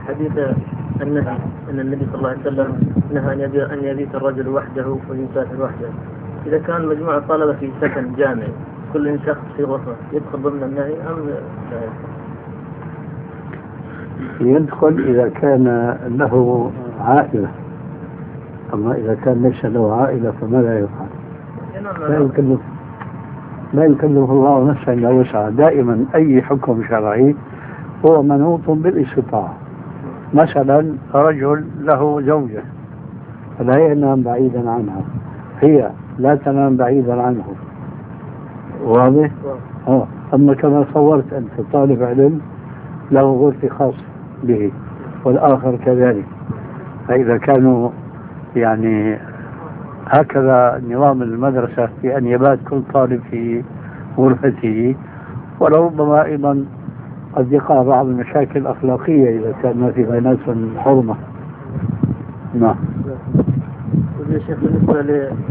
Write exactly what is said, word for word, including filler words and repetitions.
حديث النهي أن النبي صلى الله عليه وسلم نهى أن يبيت, أن يبيت الرجل وحده ويسافر وحده. إذا كان مجموعة طلبة في سكن جامع كل شخص في غرفة يدخل ضمن النهي أم لا يدخل إذا كان له عائلة، أما إذا كان ليس له عائلة فماذا يفعل؟ لا يكلف لا يكلف الله نفسا إلا وسعها. دائما أي حكم شرعي هو منوط بالاستطاعة. مثلا رجل له زوجة فلا ينام بعيدا عنها، هي لا تنام بعيدا عنه، واضح؟ آه. أما كما صورت أنت طالب علم له غرفة خاصة به والآخر كذلك، فإذا كانوا يعني هكذا نظام المدرسة في أن يبات كل طالب في غرفته، ولربما أيضا قد يقع بعض المشاكل الأخلاقية إذا كان ما في بيناتهم حرمة. نعم.